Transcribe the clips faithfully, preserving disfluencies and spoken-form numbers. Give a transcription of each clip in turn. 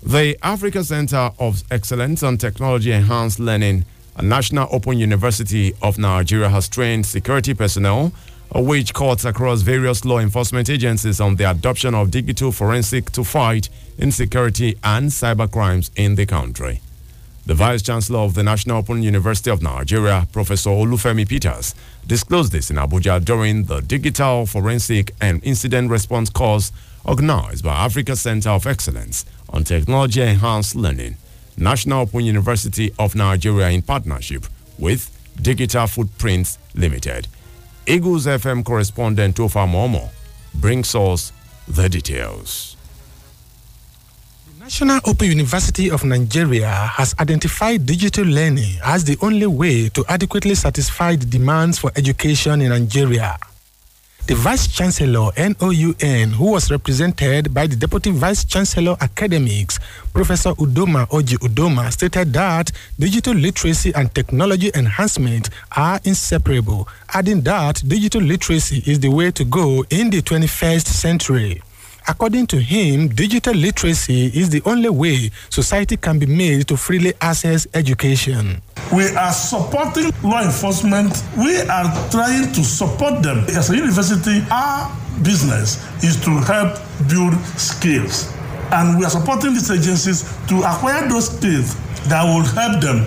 The Africa Center of Excellence on Technology Enhanced Learning, a National Open University of Nigeria, has trained security personnel, which cuts across various law enforcement agencies on the adoption of digital forensic to fight insecurity and cyber crimes in the country. The Vice Chancellor of the National Open University of Nigeria, Professor Olufemi Peters, disclosed this in Abuja during the Digital Forensic and Incident Response course organized by Africa Center of Excellence on Technology Enhanced Learning, National Open University of Nigeria in partnership with Digital Footprints Limited. Eagles F M correspondent Tofa Momo brings us the details. The National Open University of Nigeria has identified digital learning as the only way to adequately satisfy the demands for education in Nigeria. The Vice Chancellor, N O U N, who was represented by the Deputy Vice Chancellor Academics, Professor Udoma Oji Udoma, stated that digital literacy and technology enhancement are inseparable, adding that digital literacy is the way to go in the twenty-first century. According to him, digital literacy is the only way society can be made to freely access education. We are supporting law enforcement. We are trying to support them. As a university, our business is to help build skills. And we are supporting these agencies to acquire those skills that will help them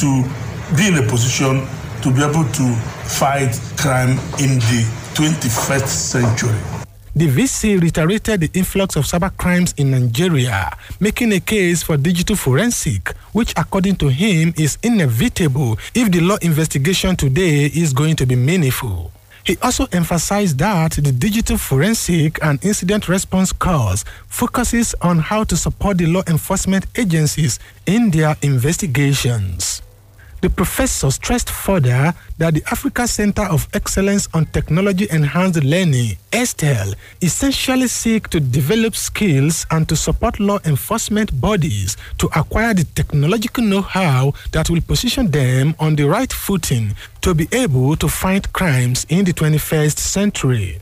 to be in a position to be able to fight crime in the twenty-first century. The V C reiterated the influx of cyber crimes in Nigeria, making a case for digital forensic, which according to him is inevitable if the law investigation today is going to be meaningful. He also emphasized that the digital forensic and incident response course focuses on how to support the law enforcement agencies in their investigations. The professor stressed further that the Africa Center of Excellence on Technology Enhanced Learning, ESTEL, essentially seek to develop skills and to support law enforcement bodies to acquire the technological know-how that will position them on the right footing to be able to fight crimes in the twenty-first century.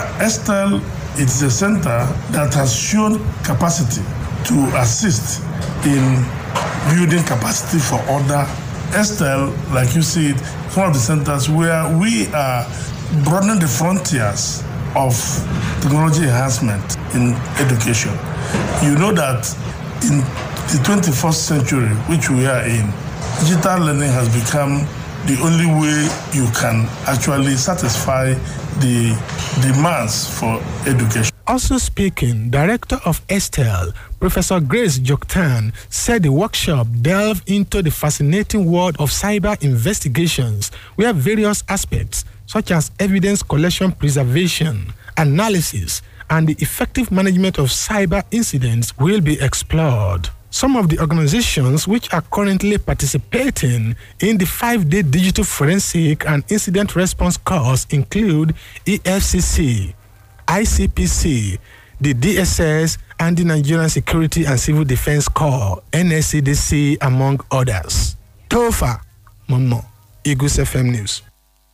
ESTEL is a center that has shown capacity to assist in building capacity for other ESTEL, like you see it, is one of the centers where we are broadening the frontiers of technology enhancement in education. You know that in the twenty-first century, which we are in, digital learning has become the only way you can actually satisfy the demands for education. Also speaking, Director of ESTEL, Professor Grace Joktan, said the workshop delved into the fascinating world of cyber investigations, where various aspects such as evidence collection, preservation, analysis, and the effective management of cyber incidents will be explored. Some of the organizations which are currently participating in the five-day digital forensic and incident response course include E F C C, I C P C, the D S S, and the Nigerian Security and Civil Defense Corps, N S C D C, among others. Tofa Momo, Eagles F M News.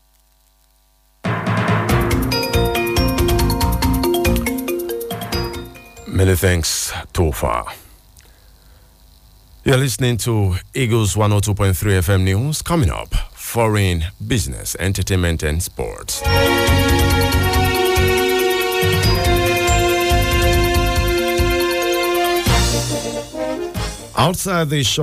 Many thanks, Tofa. You're listening to Eagles one oh two point three F M News. Coming up, foreign business, entertainment, and sports. Outside the shop.